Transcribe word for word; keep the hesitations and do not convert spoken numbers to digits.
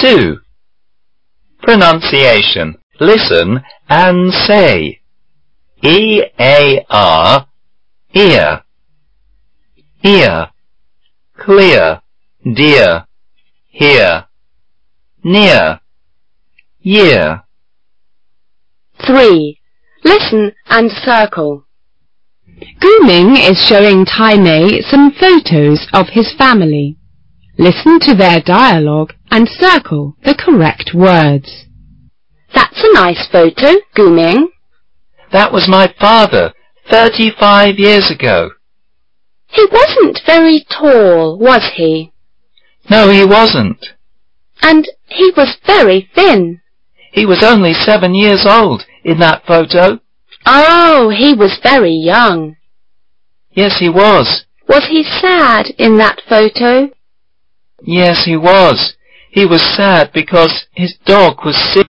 two. Pronunciation. Listen and say. E A R, ear, ear, clear, dear, here, near, year. three. Listen and circle. Gu-ming is showing Tai-mei some photos of his family. Listen to their dialogue and circle the correct words. That's a nice photo, Gu-ming. That was my father, thirty-five years ago. He wasn't very tall, was he? No, he wasn't. And he was very thin. He was only seven years old in that photo. Oh, he was very young. Yes, he was. Was he sad in that photo? Yes, he was. He was sad because his dog was sick.